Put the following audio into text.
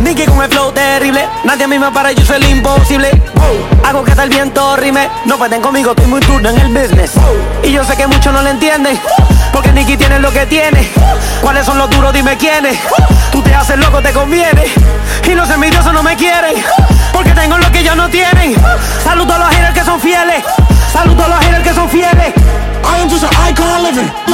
Nicky con el flow terrible. Nadie a mí me para, yo soy el imposible. Hago que hasta el viento rime. No pueden conmigo, estoy muy duro en el business. Y yo sé que muchos no lo entienden, porque Nicky tiene lo que tiene. ¿Cuáles son los duros? Dime quiénes. Tú te haces loco, te conviene. Y los envidiosos no me quieren, porque tengo lo que ellos no tienen. Saludo a los haters que son fieles. Saludo a los haters que son fieles. I am just an icon living.